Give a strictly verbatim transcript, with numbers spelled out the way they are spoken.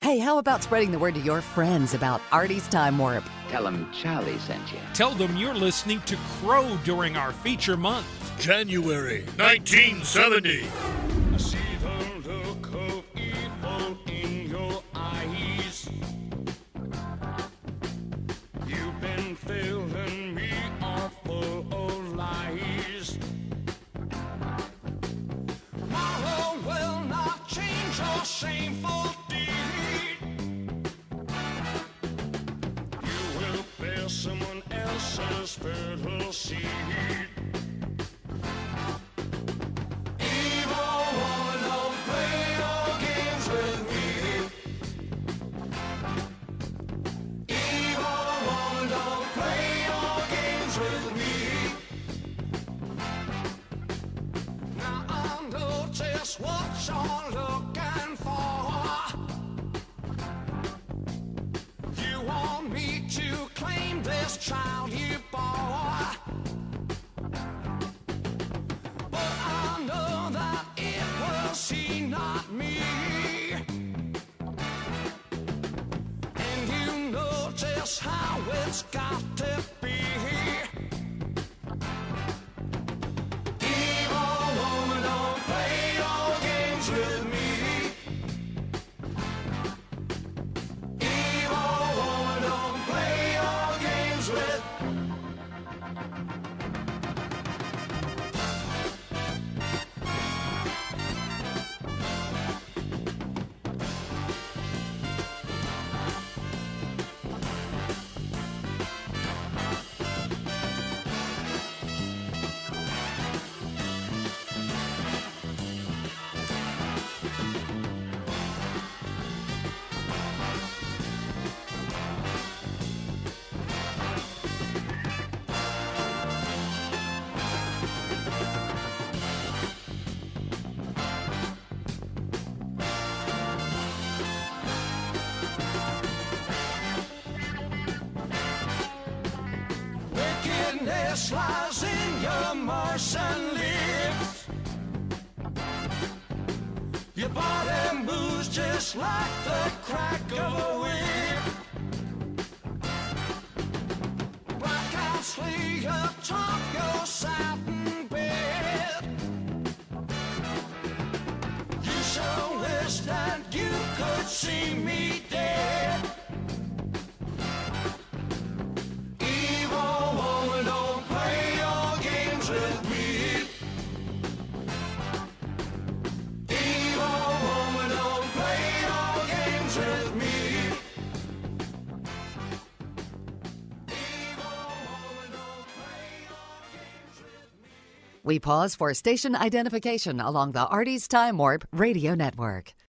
Hey, how about spreading the word to your friends about Artie's Time Warp? Tell them Charlie sent you. Tell them you're listening to Crow during our feature month. January nineteen seventy. I see the look of evil in your eyes. You've been filling me all full of lies. Tomorrow will not change your shameful deed. You will bear someone else's fertile seed. What you're looking for. You want me to claim this child you bore, but I know that it was he, not me. And you know just how it's got to be. Wickedness lies in your Martian lips. Your body moves just like the crack of a whip. Black eyes flee atop your satin bed. You so wish that you could see me dead. We pause for station identification along the Artie's Time Warp radio network.